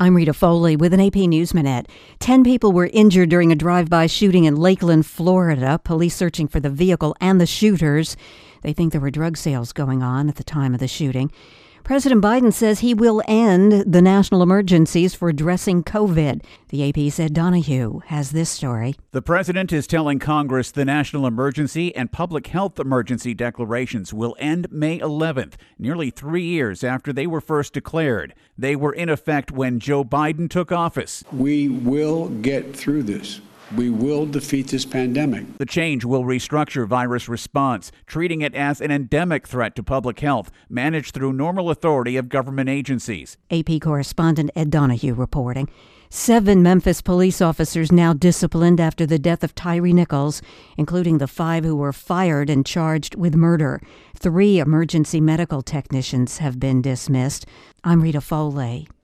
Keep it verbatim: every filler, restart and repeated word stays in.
I'm Rita Foley with an A P News Minute. Ten people were injured during a drive-by shooting in Lakeland, Florida. Police searching for the vehicle and the shooters. They think there were drug sales going on at the time of the shooting. President Biden says he will end the national emergencies for addressing COVID. The A P said Donahue has this story. The president is telling Congress the national emergency and public health emergency declarations will end May eleventh, nearly three years after they were first declared. They were in effect when Joe Biden took office. We will get through this. We will defeat this pandemic. The change will restructure virus response, treating it as an endemic threat to public health, managed through normal authority of government agencies. A P correspondent Ed Donahue reporting. Seven Memphis police officers now disciplined after the death of Tyre Nichols, including the five who were fired and charged with murder. Three emergency medical technicians have been dismissed. I'm Rita Foley.